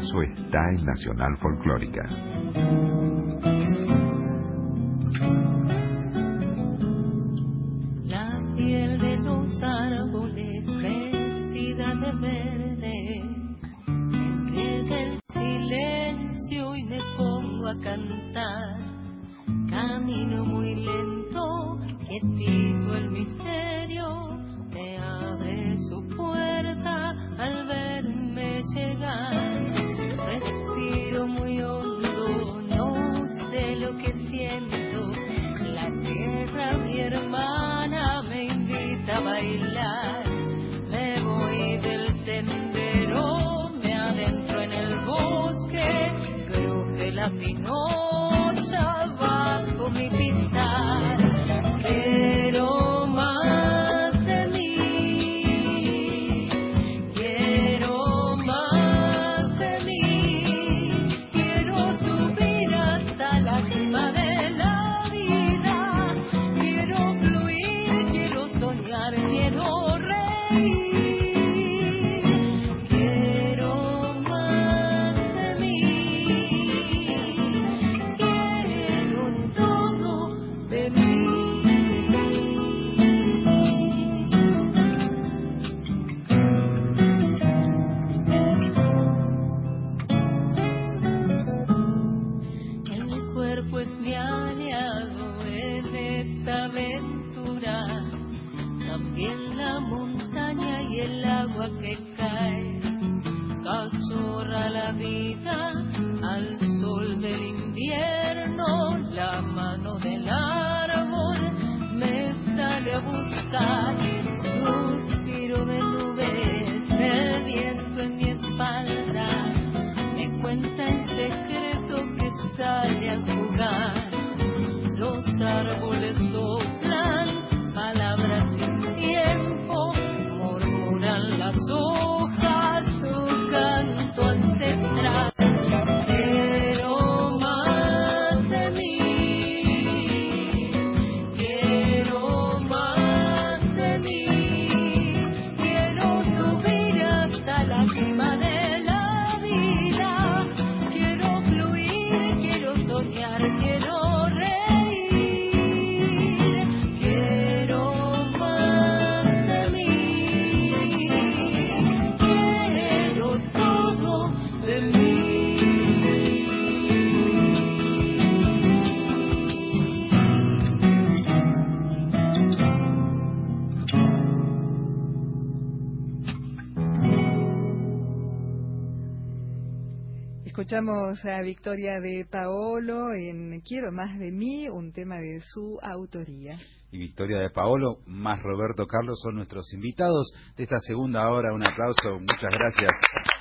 eso está en Nacional Folclórica. La piel de los árboles vestida de verde, entrega el silencio y me pongo a cantar. Camino muy lento, quietito el misterio, me abre su puerta al verme llegar. Respiro muy hondo, no sé lo que siento. La tierra, mi hermana, me invita a bailar. Me voy del sendero, me adentro en el bosque, cruje la pinocha bajo mi pisar. Quiero más de mí, quiero más de mí, quiero subir hasta la cima de la vida, quiero fluir, quiero soñar, quiero reír, quiero más de mí, quiero todo de mí. El cuerpo es mi aliado en esta aventura, también la montaña y el agua que cae, cachorra la vida al sol del invierno, la mano del árbol me sale a buscar, suspiro de nubes, el viento en mi espalda, me cuenta el secreto que sale a jugar, los árboles soplan palabras sin tiempo, murmuran las hojas su canto ancestral. Quiero más de mí, quiero más de mí, quiero subir hasta la cima de la vida, quiero fluir, quiero soñar, quiero reír, quiero más de mí, quiero todo de mí. Escuchamos a Victoria de Paolo en Quiero más de mí, un tema de su autoría. Y Victoria de Paolo más Roberto Carlos son nuestros invitados de esta segunda hora. Un aplauso, muchas gracias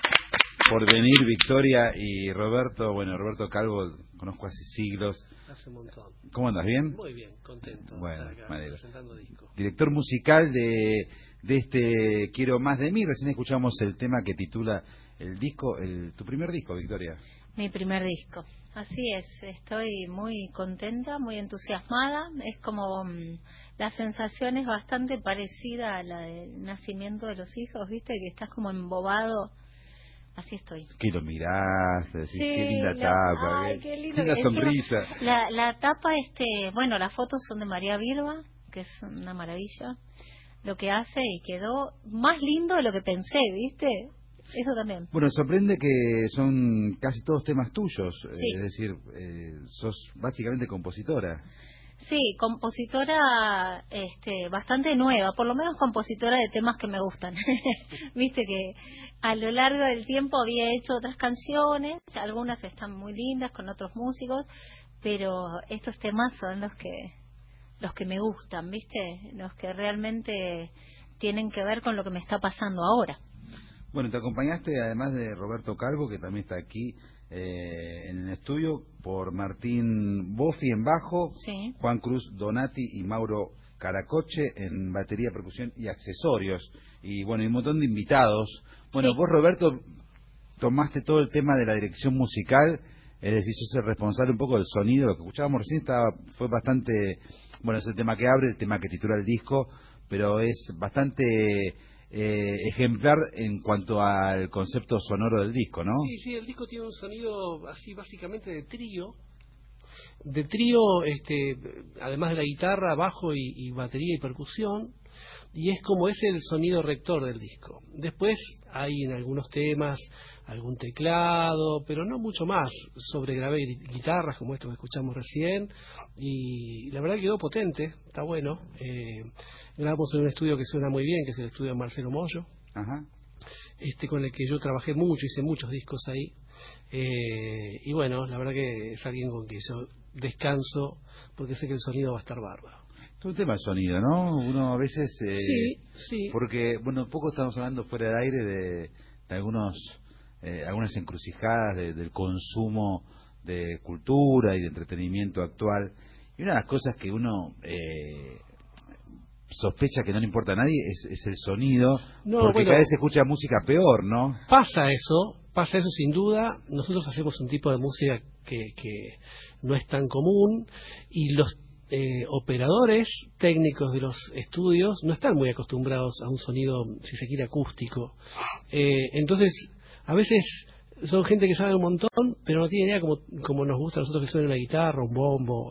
por venir, Victoria y Roberto. Bueno, Roberto Calvo conozco hace siglos. Hace un montón. ¿Cómo andas? ¿Bien? Muy bien, contento. Bueno, de estar acá me alegro. presentando disco. Director musical de este Quiero más de mí. Recién escuchamos el tema que titula el disco, tu primer disco, Victoria. Mi primer disco. Así es, estoy muy contenta, muy entusiasmada. Es como la sensación es bastante parecida a la del nacimiento de los hijos, ¿viste? Que estás como embobado. Así estoy. Que lo mirás, decís, Sí, qué linda tapa, ay, qué lindo. linda Encima, sonrisa. La tapa, bueno, las fotos son de María Birba, que es una maravilla lo que hace, y quedó más lindo de lo que pensé, ¿viste? Eso también. Bueno, sorprende que son casi todos temas tuyos, Sí. Es decir, sos básicamente compositora. Sí, compositora bastante nueva, por lo menos compositora de temas que me gustan. Viste que a lo largo del tiempo había hecho otras canciones, algunas están muy lindas con otros músicos, pero estos temas son los que me gustan, ¿viste? Los que realmente tienen que ver con lo que me está pasando ahora. Bueno, te acompañaste, además de Roberto Calvo, que también está aquí en el estudio, por Martín Boffi en bajo, Sí. Juan Cruz Donati y Mauro Caracoche en batería, percusión y accesorios. Y bueno, y un montón de invitados. Bueno, Sí. vos, Roberto, tomaste todo el tema de la dirección musical, es decir, sos el responsable un poco del sonido. Lo que escuchábamos recién fue bastante, bueno, es el tema que abre, el tema que titula el disco, pero es bastante ejemplar en cuanto al concepto sonoro del disco, ¿no? Sí, sí, el disco tiene un sonido así básicamente de trío. De trío, además de la guitarra, bajo y batería y percusión, y es como es el sonido rector del disco. Después hay en algunos temas algún teclado, pero no mucho más. Sobregrabé guitarras como esto que escuchamos recién, y la verdad que quedó potente, está bueno. Grabamos en un estudio que suena muy bien, que es el estudio de Marcelo Mollo, Ajá. con el que yo trabajé mucho, hice muchos discos ahí. Y bueno, la verdad que es alguien con quien yo descanso, porque sé que el sonido va a estar bárbaro. Es un tema de sonido, ¿no? Uno a veces... Sí. Porque, bueno, poco estamos hablando fuera de aire de algunas encrucijadas del consumo de cultura y de entretenimiento actual. Y una de las cosas que uno sospecha que no le importa a nadie es el sonido, porque cada vez se escucha música peor, ¿no? Pasa eso sin duda. Nosotros hacemos un tipo de música que no es tan común, y los operadores técnicos de los estudios no están muy acostumbrados a un sonido, si se quiere, acústico. Entonces, a veces son gente que sabe un montón, pero no tiene idea como nos gusta a nosotros que suene una guitarra, un bombo,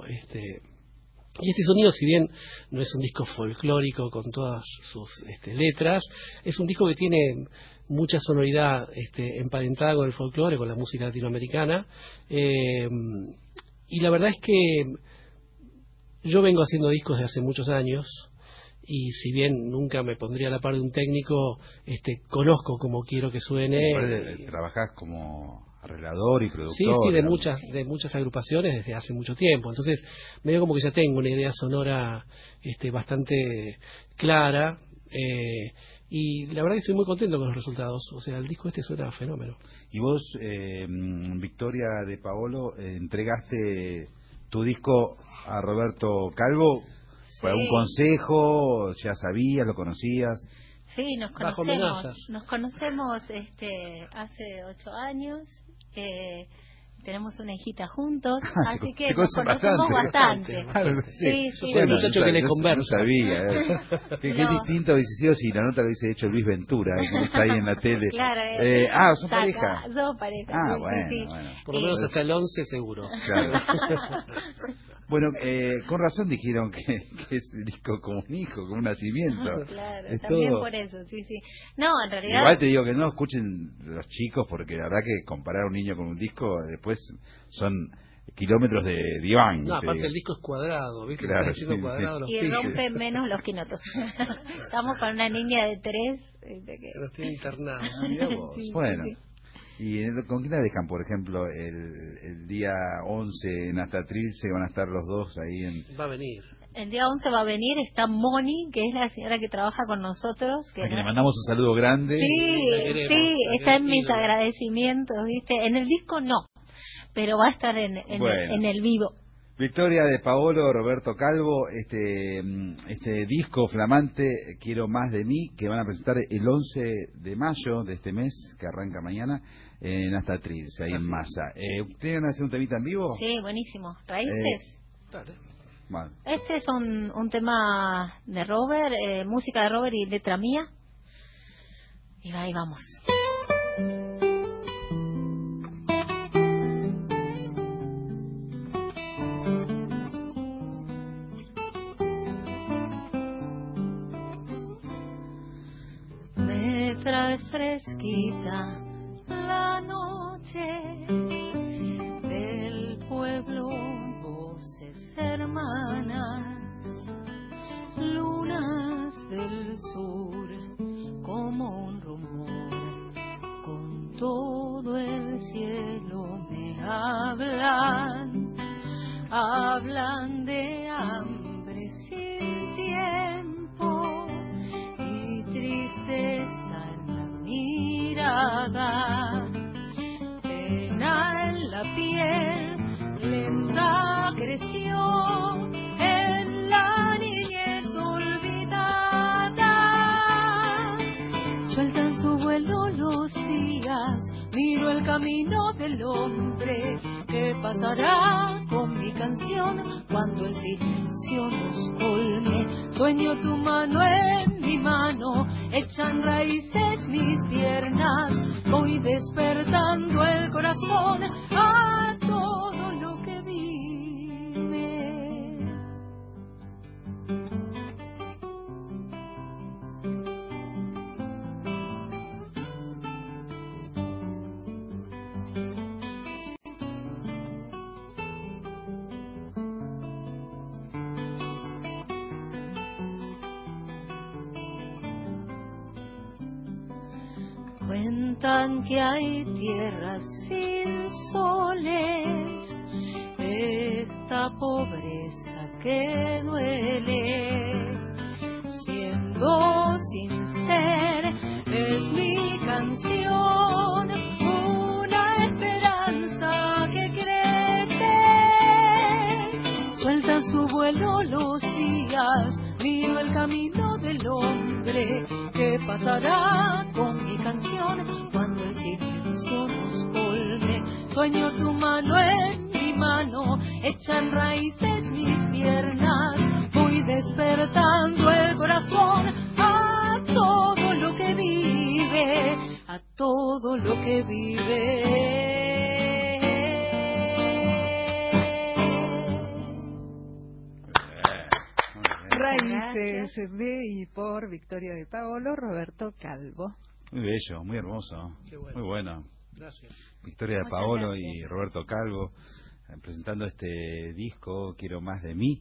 Y este sonido, si bien no es un disco folclórico con todas sus letras, es un disco que tiene mucha sonoridad emparentada con el folclore, con la música latinoamericana, y la verdad es que yo vengo haciendo discos desde hace muchos años, y si bien nunca me pondría a la par de un técnico, conozco cómo quiero que suene. Trabajás como arreglador y productor. Sí, de muchas agrupaciones desde hace mucho tiempo. Entonces, medio como que ya tengo una idea sonora bastante clara, y la verdad que estoy muy contento con los resultados. O sea, el disco suena fenómeno. Y vos, Victoria de Paolo, entregaste tu disco a Roberto Calvo. Sí. ¿Fue un consejo? ¿Ya sabías, lo conocías? Sí, nos Bajo conocemos. amenazas. Nos conocemos hace 8 años. Tenemos una hijita juntos, así que nos conocemos bastante. Claro, Sí. Yo soy el muchacho que le conversa. No sabía. Qué distinto hubiese sido si la nota lo hubiese hecho Luis Ventura, que está ahí en la tele. Claro, ¿son pareja? Son pareja. Ah, sí, bueno, sí. bueno. Por lo menos hasta el 11 seguro. Claro. Bueno, con razón dijeron que es el disco como un hijo, como un nacimiento. Claro, es también todo. por eso, sí. No, en realidad... Igual te digo que no escuchen los chicos, porque la verdad que comparar a un niño con un disco después son kilómetros de diván. No, aparte el disco es cuadrado, ¿viste? Claro, Está diciendo cuadrado, los y pisos. rompe menos los quinotos. Estamos con una niña de 3. Que los tiene internados. Mirá vos. Sí, bueno. sí. ¿Y con quién la dejan, por ejemplo, el día 11 en Astatril? Se van a estar los dos ahí en... Va a venir. El día 11 va a venir, está Moni, que es la señora que trabaja con nosotros. A quien le mandamos un saludo grande. Sí, está en mis agradecimientos, ¿viste? En el disco no, pero va a estar en el vivo. Victoria de Paolo, Roberto Calvo, este disco flamante, Quiero Más de Mí, que van a presentar el 11 de mayo de este mes, que arranca mañana, en Astatril, ahí en Massa. ¿Ustedes van a hacer un temita en vivo? Sí, buenísimo. ¿Raíces? Dale. Bueno. Este es un tema de Robert, música de Robert y letra mía. Y ahí vamos. Me trae fresquita la noche del pueblo, voces hermanas, lunas del sur, como un rumor, con todo el cielo me hablan de hambre sin tiempo y tristeza en la mirada, pena en la piel, lenta creció en la niñez olvidada. Sueltan su vuelo los días, miro el camino del hombre que pasará con mi canción cuando el silencio nos colme. Sueño tu mano en mi mano echan raíces mis piernas, voy despertando el corazón a todo lo que vive. Cuentan que hay tierras sin soles, esta pobreza que duele, siendo sin ser, es mi canción, una esperanza que crece, suelta su vuelo los días, miro el camino del hombre que pasará con mi canción cuando el silencio nos colme. Sueño tu mano en mi mano, echan raíces mis piernas, voy despertando el corazón a todo lo que vive, a todo lo que vive. Raíces de y por Victoria de Paolo, Roberto Calvo. Muy bello, muy hermoso, Bueno. muy bueno. Gracias. Victoria de Muchas Paolo gracias. y Roberto Calvo presentando este disco Quiero más de mí.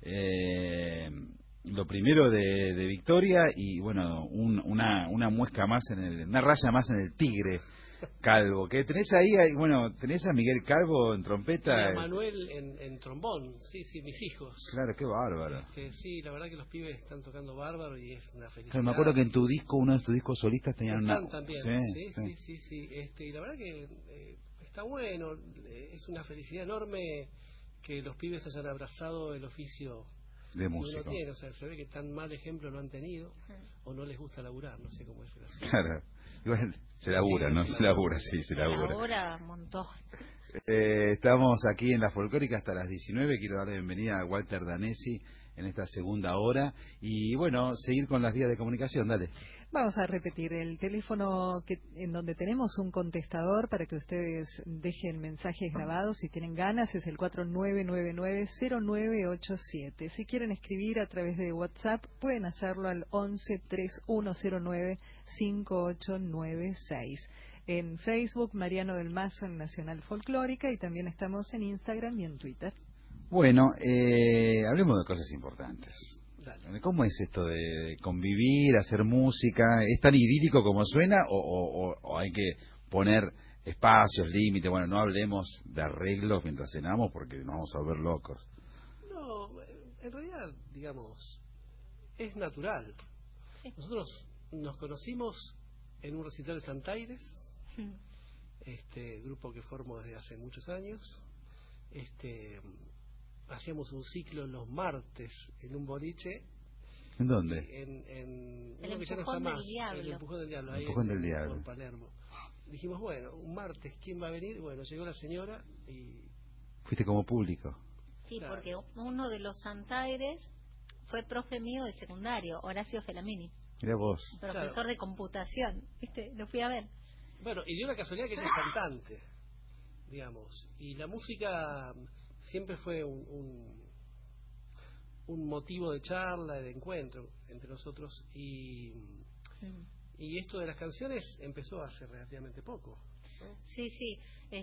Lo primero de Victoria y bueno, una muesca más una raya más en el tigre Calvo, que tenés ahí, bueno, tenés a Miguel Calvo en trompeta. Y a Manuel en trombón, sí, mis hijos. Claro, qué bárbaro. Sí, la verdad que los pibes están tocando bárbaro y es una felicidad. Claro, me acuerdo que en tu disco, uno de tus discos solistas tenían Están una... también, sí. Y la verdad que está bueno, es una felicidad enorme que los pibes hayan abrazado el oficio de que músico. uno tiene. O sea, se ve que tan mal ejemplo no han tenido o no les gusta laburar, no sé cómo es el asunto. Claro, igual se labura, ¿no? Se labura, sí, se labura. Ahora un montón. Estamos aquí en La Folclórica hasta las 19. Quiero darle bienvenida a Walter Danesi en esta segunda hora. Y bueno, seguir con las vías de comunicación, dale. Vamos a repetir el teléfono en donde tenemos un contestador para que ustedes dejen mensajes grabados si tienen ganas, es el 4999-0987. Si quieren escribir a través de WhatsApp pueden hacerlo al 11-3109-5896. En Facebook, Mariano del Mazo en Nacional Folclórica, y también estamos en Instagram y en Twitter. Bueno, hablemos de cosas importantes. Dale. ¿Cómo es esto de convivir, hacer música? ¿Es tan idílico como suena o hay que poner espacios, límites? Bueno, no hablemos de arreglos mientras cenamos porque nos vamos a volver locos. No, en realidad, digamos, es natural. Sí. Nosotros nos conocimos en un recital de Santaires, grupo que formo desde hace muchos años. Hacíamos un ciclo los martes en un boliche. ¿En dónde? En El uno que ya no Empujón está del más, Diablo. El Empujón del Diablo, El ahí Empujón del Diablo. por Palermo. Dijimos, bueno, un martes, ¿quién va a venir? Bueno, llegó la señora y... Fuiste como público. Sí, Claro. porque uno de los Santaires fue profe mío de secundario, Horacio Felamini, Mirá vos. profesor Claro. de computación, ¿viste? Lo fui a ver. Bueno, y dio la casualidad que ella es cantante, digamos. Y la música siempre fue un motivo de charla, de encuentro entre nosotros. Y esto de las canciones empezó hace relativamente poco, ¿no? Sí, sí.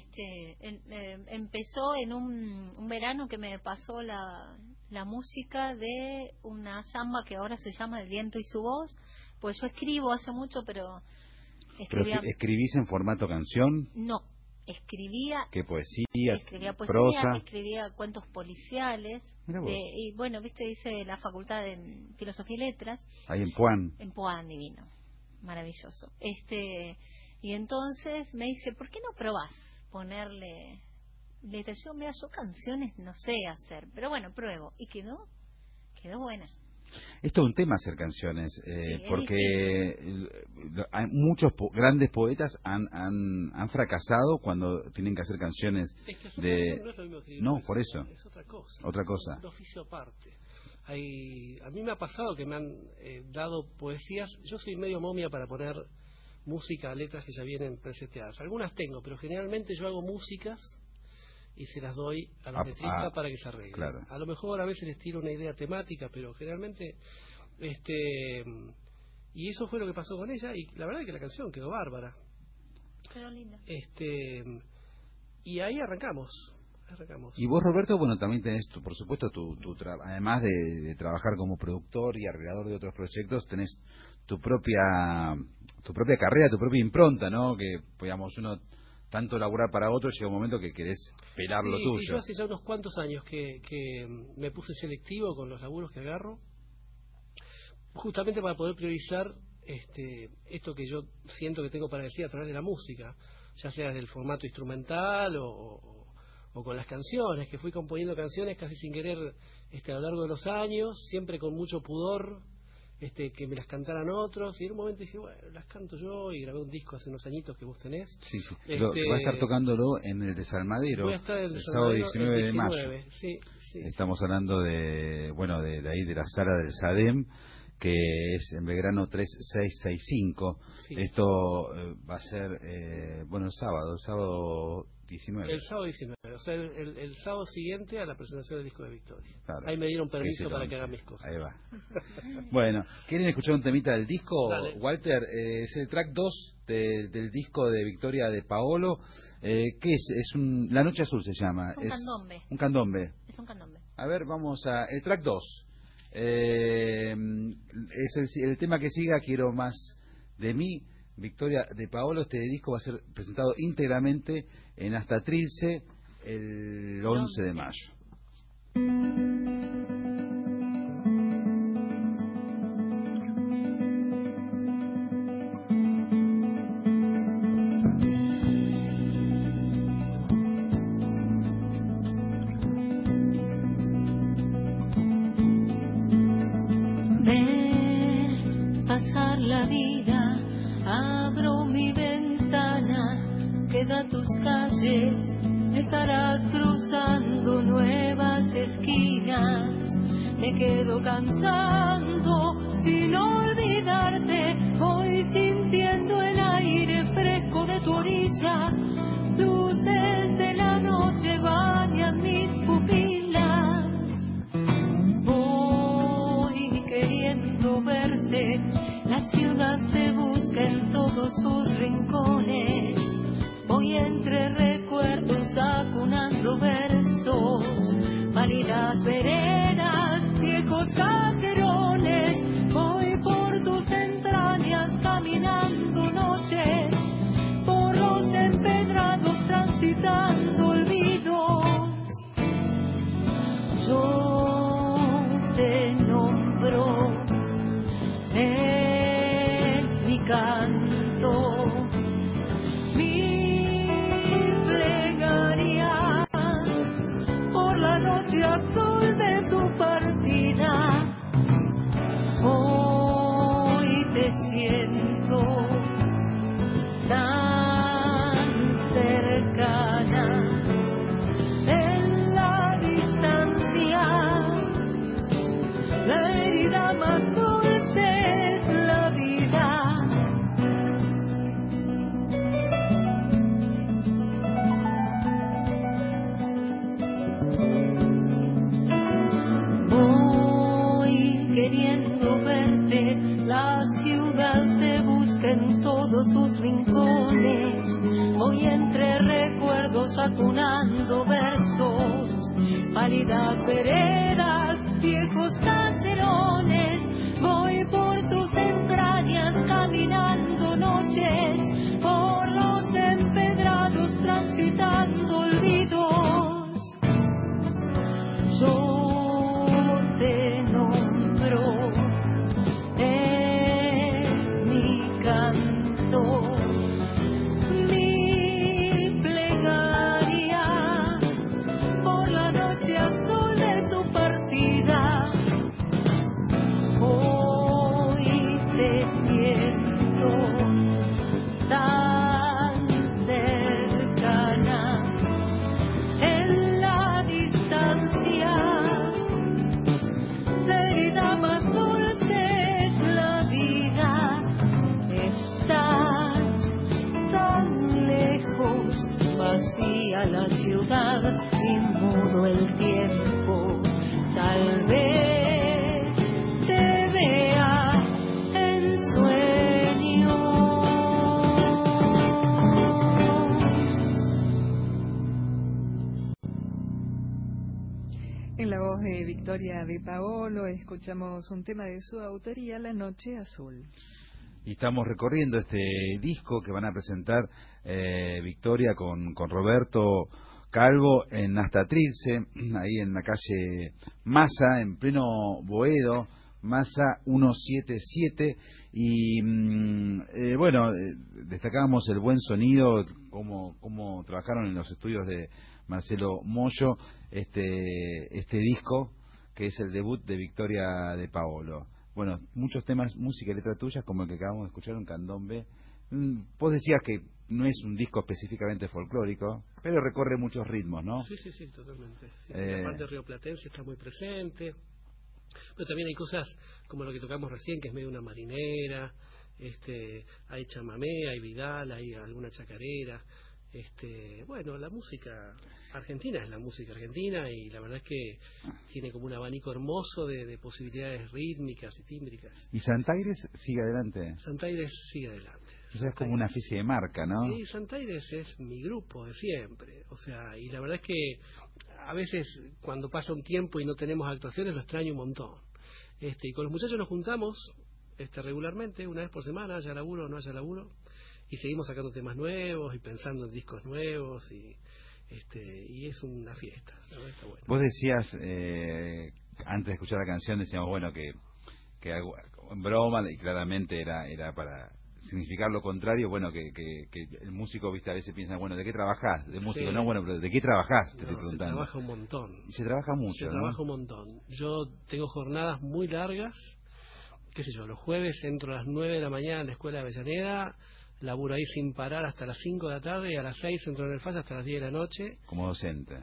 Empezó en un verano que me pasó la música de una samba que ahora se llama El viento y su voz. Pues yo escribo hace mucho, pero escribía... ¿Pero escribís en formato canción? No, escribía... ¿Qué poesía? Escribía poesía, prosa. escribía cuentos policiales. Mirá vos. Y bueno, viste, hice la facultad de Filosofía y Letras Ahí en Puan. en Poán, divino, maravilloso. Y entonces me dice, ¿por qué no probás ponerle letra? Yo canciones no sé hacer, pero bueno, pruebo. Y quedó buena. Esto es un tema hacer canciones, es porque hay muchos grandes poetas han fracasado cuando tienen que hacer canciones Es que hacer de... canción no es lo mismo que escribir No, poesía, por eso. es otra cosa. Otra cosa. Es un oficio aparte. A mí me ha pasado que me han dado poesías. Yo soy medio momia para poner música, letras que ya vienen preseteadas. Algunas tengo, pero generalmente yo hago músicas y se las doy a los letristas para que se arreglen. Claro. A lo mejor a veces les tiro una idea temática, pero generalmente y eso fue lo que pasó con ella, y la verdad es que la canción quedó bárbara. Quedó linda. Y ahí arrancamos. Y vos, Roberto, bueno, también tenés, por supuesto, además de trabajar como productor y arreglador de otros proyectos, tenés tu propia carrera, tu propia impronta, ¿no? Que, digamos, uno tanto laburar para otro, llega un momento que querés pelar lo tuyo. Sí, yo hace ya unos cuantos años que me puse selectivo con los laburos que agarro, justamente para poder priorizar esto que yo siento que tengo para decir a través de la música, ya sea del formato instrumental o con las canciones, que fui componiendo canciones casi sin querer a lo largo de los años, siempre con mucho pudor, que me las cantaran otros, y en un momento dije, bueno, las canto yo, y grabé un disco hace unos añitos que vos tenés. Sí. Vas a estar tocándolo en el Desalmadero, voy a estar en el sábado 19 de mayo. Sí. Estamos hablando de ahí de la sala del SADEM, que es en Belgrano 3665. Sí. Esto va a ser, el sábado 19. El sábado 19, o sea, el sábado siguiente a la presentación del disco de Victoria. Claro. Ahí me dieron permiso para que haga mis cosas. Ahí va. Bueno, ¿quieren escuchar un temita del disco? Dale. Walter, es el track 2 del disco de Victoria de Paolo. ¿Qué es? La Noche Azul se llama. Es un candombe. Un candombe. Es un candombe. A ver, vamos a... El track 2. Es el tema que siga, Quiero Más de Mí. Victoria de Paolo. Este disco va a ser presentado íntegramente en Hasta Trilce el 11 de mayo. Pasar la vida, abro mi ventana, queda tus calles, estarás cruzando nuevas esquinas, me quedo cantando sin olvidarte, voy sintiendo el aire fresco de tu orilla, luces de la noche bañan mis pupilas, voy queriendo verte, la ciudad te busca en todos sus rincones, voy entre recuerdos acunando versos, pálidas veredas, viejos caserones, voy por tus entrañas caminando noches, por los empedrados transitando olvidos, yo te nombro, es mi canto, mi plegaria por la noche azul de tu partida. Hoy te siento tan cercana en la distancia, la herida más dulce es la vida. Voy queriendo verte, la ciudad te busca en todos sus rincones, voy entre recuerdos acunando versos, pálidas veredas, viejos caserones, voy por tus entrañas caminando noches, por los empedrados transitando olvidos, yo te nombro, es mi canto, mi plegaria por la noche azul de tu partida. ciudad y mudo el tiempo. Tal vez te vea en sueños. En la voz de Victoria de Paolo escuchamos un tema de su autoría, La Noche Azul. Y estamos recorriendo este disco que van a presentar Victoria con Roberto Calvo en Asta Trilce, ahí en la calle Massa, en pleno Boedo, Massa 177. Y destacábamos el buen sonido, cómo trabajaron en los estudios de Marcelo Moyo este disco, que es el debut de Victoria de Paolo. Bueno, muchos temas, música y letra tuyas, como el que acabamos de escuchar, un candombe. Vos decías que no es un disco específicamente folclórico, pero recorre muchos ritmos, ¿no? Sí, totalmente. Sí, la parte rioplatense está muy presente, pero también hay cosas como lo que tocamos recién, que es medio una marinera, hay chamamé, hay vidal, hay alguna chacarera. La música argentina es la música argentina, y la verdad es que tiene como un abanico hermoso de posibilidades rítmicas y tímbricas. ¿Y Santaires sigue adelante? Santaires sigue adelante. O sea, es como una especie de marca, ¿no? Sí, Santaires es mi grupo de siempre. O sea, y la verdad es que a veces cuando pasa un tiempo y no tenemos actuaciones lo extraño un montón. Y con los muchachos nos juntamos regularmente, una vez por semana, haya laburo o no haya laburo, y seguimos sacando temas nuevos y pensando en discos nuevos, y es una fiesta, la verdad está bueno. Vos decías, antes de escuchar la canción, decíamos, bueno, que en broma, y claramente era para significar lo contrario, bueno, que el músico, viste, a veces piensa, bueno, ¿de qué trabajás? De músico, sí. No, bueno, pero ¿de qué trabajás? Te estoy preguntando. Se trabaja un montón. Y se trabaja mucho, Se trabaja un montón. Yo tengo jornadas muy largas, qué sé yo, los jueves entro a las 9 de la mañana en la escuela de Avellaneda, laburo ahí sin parar hasta las 5 de la tarde, y a las 6 entro en el FAS hasta las 10 de la noche. Como docente.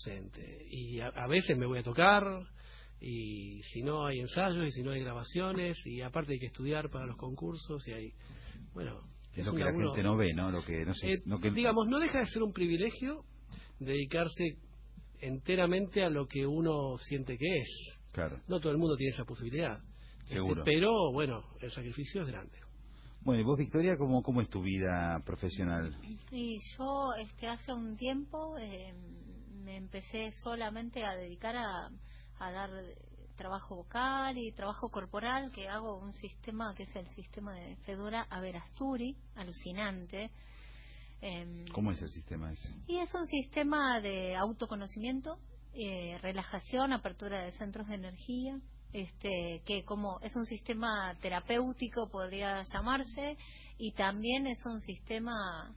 Y a veces me voy a tocar, y si no hay ensayos, y si no hay grabaciones, y aparte hay que estudiar para los concursos, y hay, bueno... Es lo que la gente no ve, ¿no? Lo que no sé, digamos, no deja de ser un privilegio dedicarse enteramente a lo que uno siente que es. Claro. No todo el mundo tiene esa posibilidad. Seguro. Pero, bueno, el sacrificio es grande. Bueno, y vos, Victoria, ¿cómo es tu vida profesional? Sí, yo hace un tiempo me empecé solamente a dedicar a dar trabajo vocal y trabajo corporal, que hago un sistema que es el sistema de Fedora Averasturi, alucinante. ¿Cómo es el sistema ese? Y es un sistema de autoconocimiento, relajación, apertura de centros de energía, que como es un sistema terapéutico podría llamarse, y también es un sistema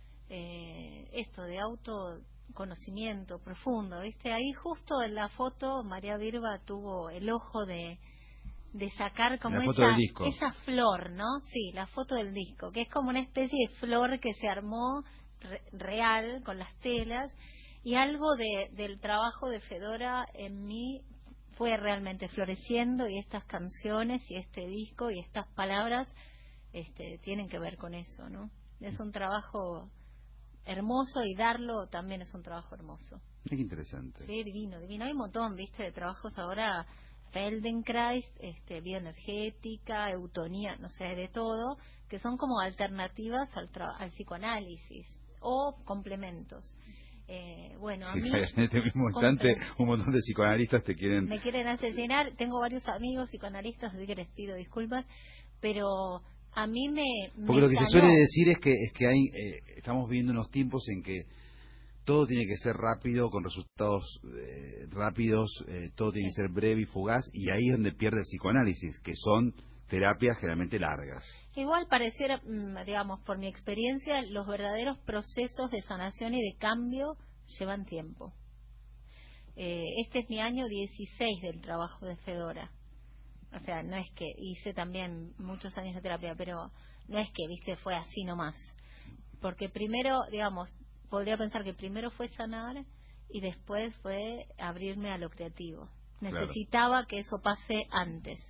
de autoconocimiento profundo, ¿viste? Ahí justo en la foto María Virba tuvo el ojo de sacar como esa flor, ¿no? Sí, la foto del disco, que es como una especie de flor que se armó real con las telas, y algo del trabajo de Fedora en mí fue realmente floreciendo, y estas canciones y este disco y estas palabras tienen que ver con eso, ¿no? Es un trabajo hermoso, y darlo también es un trabajo hermoso. Es interesante. Sí, divino. Hay un montón, ¿viste? De trabajos ahora, Feldenkrais, bioenergética, eutonía, no sé, de todo, que son como alternativas al psicoanálisis o complementos. A mí, en este mismo instante un montón de psicoanalistas me quieren asesinar. Tengo varios amigos psicoanalistas, así que les pido disculpas, pero a mí porque lo que se suele decir es que hay estamos viviendo unos tiempos en que todo tiene que ser rápido, con resultados rápidos, todo tiene que ser breve y fugaz, y ahí es donde pierde el psicoanálisis, que son terapias generalmente largas. Igual pareciera, digamos, por mi experiencia, los verdaderos procesos de sanación y de cambio llevan tiempo. Este es mi año 16 del trabajo de Fedora. O sea, no es que hice también muchos años de terapia, pero no es que, viste, fue así nomás. Porque primero, digamos, podría pensar que primero fue sanar y después fue abrirme a lo creativo. Necesitaba que eso pase antes.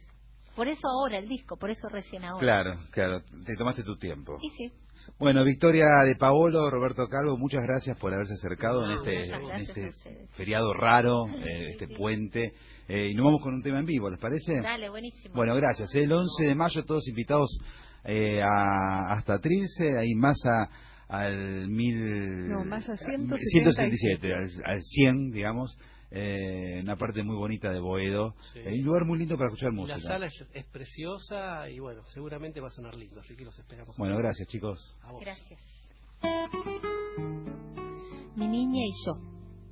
Por eso ahora el disco, por eso recién ahora. Claro, te tomaste tu tiempo. Y sí. Bueno, Victoria de Paolo, Roberto Calvo, muchas gracias por haberse acercado en muchas este ustedes. feriado raro, Sí. puente. Y nos vamos con un tema en vivo, ¿les parece? Dale, buenísimo. Bueno, gracias. El 11 de mayo todos invitados hasta Trilce, ahí más al 177, al 100, digamos. Una parte muy bonita de Boedo, Sí. Un lugar muy lindo para escuchar música. La sala es preciosa y bueno, seguramente va a sonar lindo, así que los esperamos. Bueno, gracias chicos. A vos. Gracias. Mi niña y yo.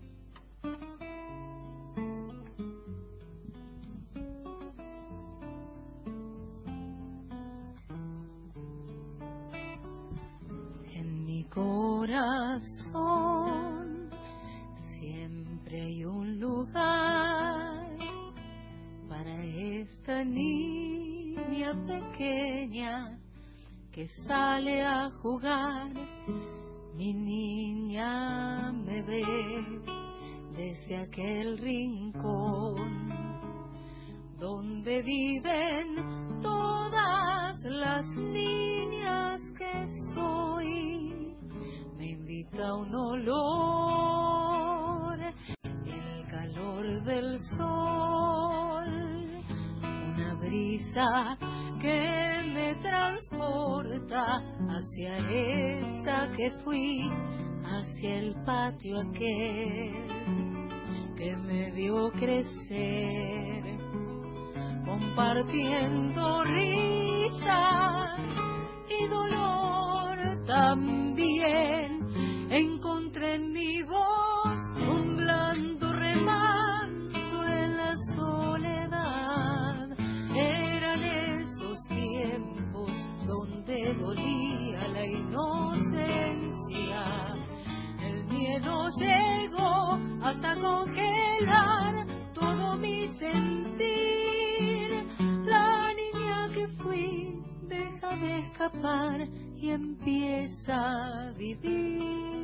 En mi corazón siempre hay un lugar para esta niña pequeña que sale a jugar. Mi niña me ve desde aquel rincón donde viven todas las niñas que soy. Me invita un olor, el calor del sol, una brisa que me transporta hacia esa que fui, hacia el patio aquel que me vio crecer, compartiendo risas y dolor también. Encontré en mi voz un blando remanso en la soledad. Eran esos tiempos donde dolía la inocencia. El miedo llegó hasta congelar todo mi sentir. La niña que fui deja de escapar y empieza a vivir.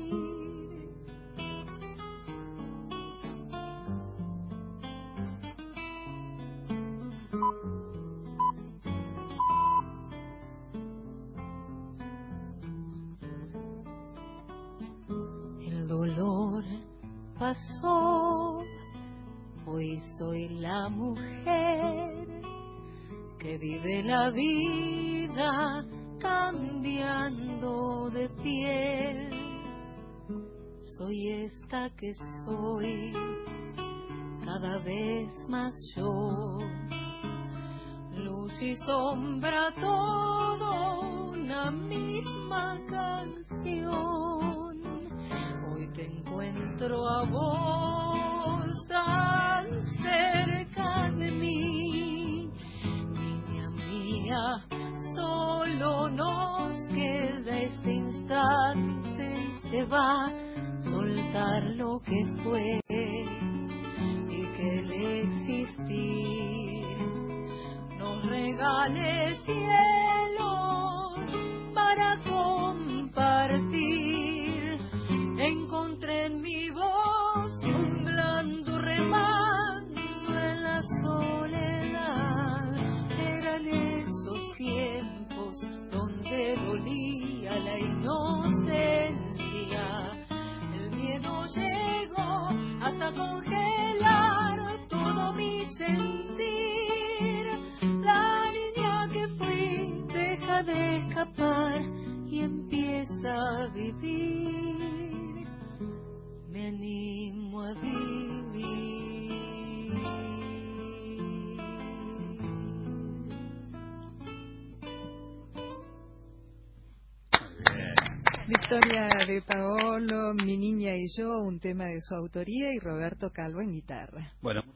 El dolor pasó, hoy soy la mujer que vive la vida cambiando de piel. Soy esta que soy, cada vez más yo, luz y sombra, todo una misma canción. Hoy te encuentro a vos tan cerca de mí, niña mía, solo nos queda este instante y se va a soltar lo que fue y que el existir nos regale cielos para compartir. Encontré en mi voz un blando remanso en la soledad. Eran esos tiempos donde dolía la inocencia. El miedo llegó hasta congelar todo mi sentir. La niña que fui deja de escapar y empieza a vivir. Me animo a vivir. Victoria de Paolo, Mi niña y yo, un tema de su autoría, y Roberto Calvo en guitarra. Bueno.